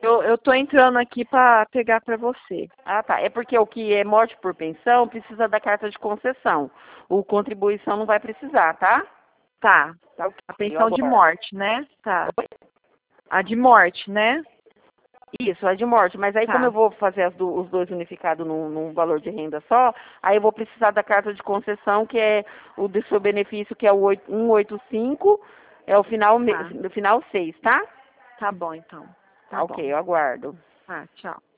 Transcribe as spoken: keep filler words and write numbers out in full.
Eu, eu tô entrando aqui pra pegar pra você. Ah, tá. É porque o que é morte por pensão precisa da carta de concessão. O contribuição não vai precisar, tá? Tá. Tá ok. A Eu pensão de aguardo. morte, né? Tá. A de morte, né? Isso, é de morte. Mas aí, como Tá. eu vou fazer as do- os dois unificados num, num valor de renda só, aí eu vou precisar da carta de concessão, que é o do seu benefício, que é o oito- cento e oitenta e cinco, é o final, me- Tá. no final seis, tá? Tá bom, então. Tá Tá ok, bom. eu aguardo. Tá, tchau.